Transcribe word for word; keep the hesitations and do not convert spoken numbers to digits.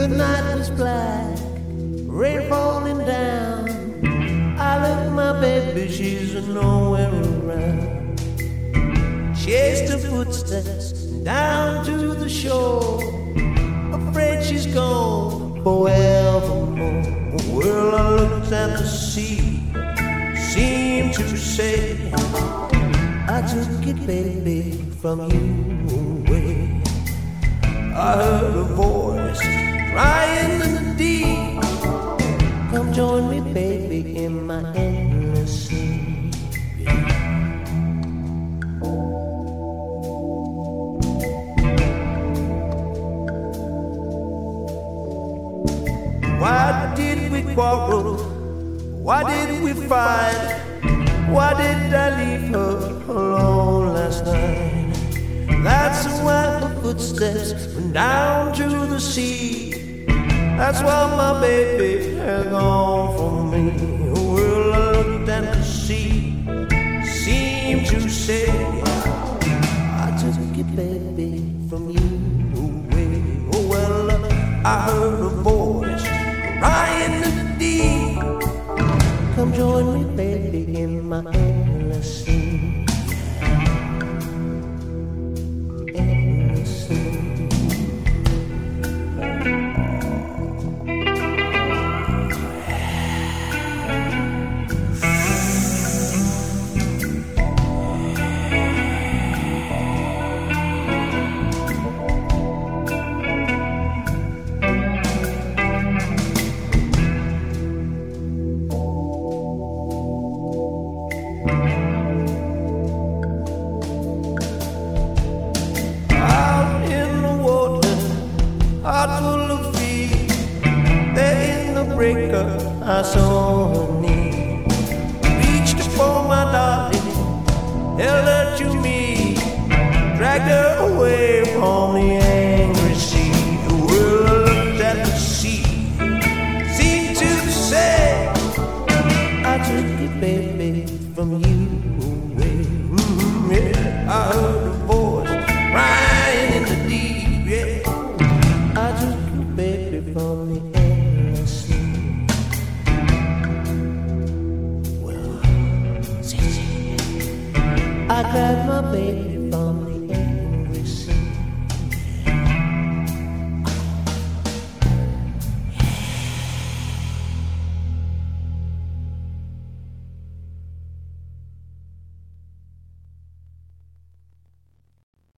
night was black, rain falling down. I look at my baby, she's nowhere around. Chased her footsteps down to the shore, afraid she's gone forevermore. Well, I looked at the sea, seemed to say, I took it, baby, from you away. I heard a voice crying in the deep, come join me, baby, in my endless sea. Why did we quarrel? Why did we fight? Why did I leave her alone last night? That's why her footsteps went down to the sea. That's why my baby has gone from me. Well, I looked at the sea, seemed to say, I took it, baby, from you away. Oh, well, I heard a voice crying in the deep, come join me, baby, in my endless sea. Endless sea. Heart full of fear, there in the breaker I saw her knee. Reached for my darling, held her to me, dragged her away from the end.